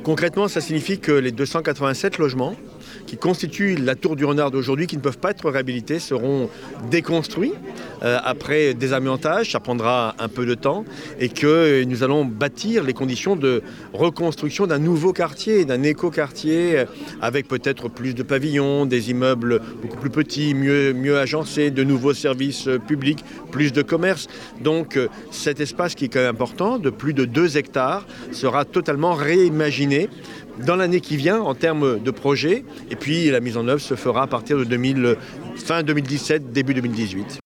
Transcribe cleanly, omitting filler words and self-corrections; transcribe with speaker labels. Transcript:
Speaker 1: Concrètement, ça signifie que les 287 logements qui constituent la Tour du Renard d'aujourd'hui, qui ne peuvent pas être réhabilités, seront déconstruits après désamiantage. Ça prendra un peu de temps et que nous allons bâtir les conditions de reconstruction d'un nouveau quartier, d'un éco-quartier avec peut-être plus de pavillons, des immeubles beaucoup plus petits, mieux agencés, de nouveaux services publics, plus de commerce. Donc cet espace qui est quand même important, de plus de 2 hectares, sera totalement réimaginé dans l'année qui vient en termes de projet. Et puis la mise en œuvre se fera à partir de fin 2017, début 2018.